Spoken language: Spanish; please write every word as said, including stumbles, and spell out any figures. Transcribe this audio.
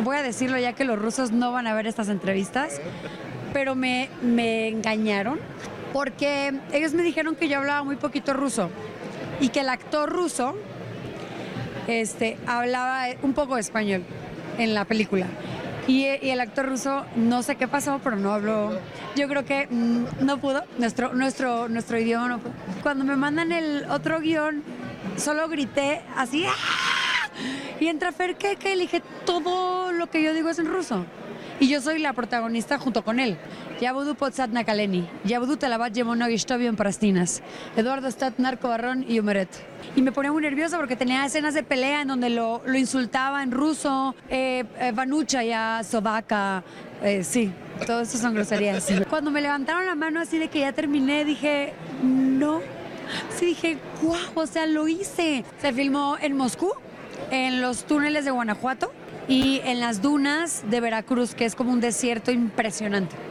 voy a decirlo ya que los rusos no van a ver estas entrevistas, pero me, me engañaron porque ellos me dijeron que yo hablaba muy poquito ruso y que el actor ruso este, hablaba un poco de español en la película. Y, y el actor ruso, no sé qué pasó, pero no habló. Yo creo que mmm, no pudo, nuestro, nuestro, nuestro idioma no pudo. Cuando me mandan el otro guión, solo grité así, ¡ah! Y entra Fer, ¿qué? ¿Qué? Le dije, todo lo que yo digo es en ruso. Y yo soy la protagonista junto con él. Ya budu podsat na kaleni, ya budu talabat yemono y estoy bien prastinas. Eduardo Stat, Narco Barrón y Humeret. Y me ponía muy nerviosa porque tenía escenas de pelea en donde lo, lo insultaba en ruso, eh, eh, Vanucha ya, Sovaca, eh, sí, todo eso son groserías. Cuando me levantaron la mano así de que ya terminé, dije, no. Sí, dije, guau, o sea, lo hice. Se filmó en Moscú, en los túneles de Guanajuato y en las dunas de Veracruz, que es como un desierto impresionante.